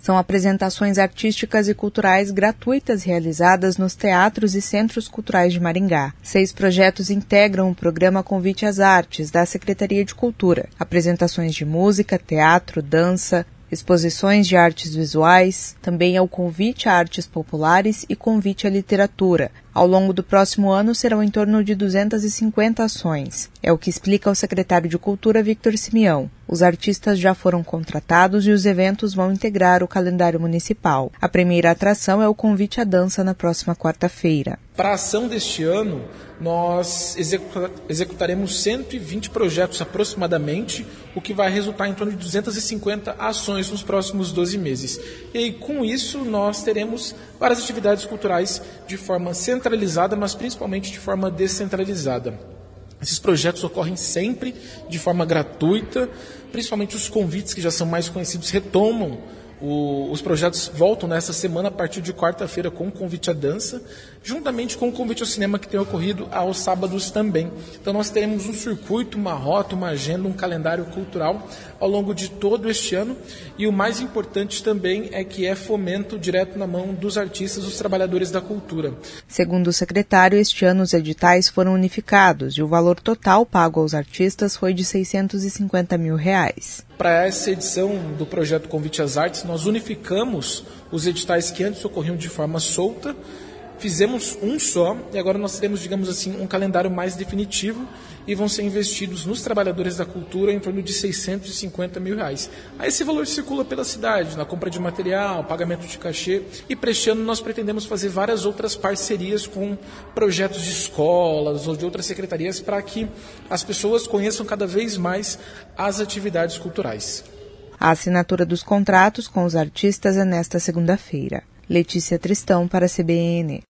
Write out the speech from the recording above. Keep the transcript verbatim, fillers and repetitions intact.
São apresentações artísticas e culturais gratuitas realizadas nos teatros e centros culturais de Maringá. Seis projetos integram o programa Convite às Artes, da Secretaria de Cultura. Apresentações de música, teatro, dança, exposições de artes visuais, também é o convite a artes populares e convite à literatura. Ao longo do próximo ano serão em torno de duzentas e cinquenta ações. É o que explica o secretário de Cultura, Victor Simeão. Os artistas já foram contratados e os eventos vão integrar o calendário municipal. A primeira atração é o convite à dança na próxima quarta-feira. Para a ação deste ano, nós executa- executaremos cento e vinte projetos aproximadamente, o que vai resultar em torno de duzentas e cinquenta ações nos próximos doze meses. E aí, com isso, nós teremos várias atividades culturais de forma centralizada, mas principalmente de forma descentralizada. Esses projetos ocorrem sempre de forma gratuita, principalmente os convites que já são mais conhecidos retomam. O, os projetos voltam nessa semana a partir de quarta-feira com o convite à dança, juntamente com o convite ao cinema que tem ocorrido aos sábados também. Então nós teremos um circuito, uma rota, uma agenda, um calendário cultural ao longo de todo este ano, e o mais importante também é que é fomento direto na mão dos artistas, dos trabalhadores da cultura. Segundo o secretário, este ano os editais foram unificados e o valor total pago aos artistas foi de seiscentos e cinquenta mil reais. Para essa edição do projeto Convite às Artes, nós unificamos os editais que antes ocorriam de forma solta, fizemos um só e agora nós teremos, digamos assim, um calendário mais definitivo e vão ser investidos nos trabalhadores da cultura em torno de seiscentos e cinquenta mil reais. Aí esse valor circula pela cidade, na compra de material, pagamento de cachê, e para este ano nós pretendemos fazer várias outras parcerias com projetos de escolas ou de outras secretarias para que as pessoas conheçam cada vez mais as atividades culturais. A assinatura dos contratos com os artistas é nesta segunda-feira. Letícia Tristão para a C B N.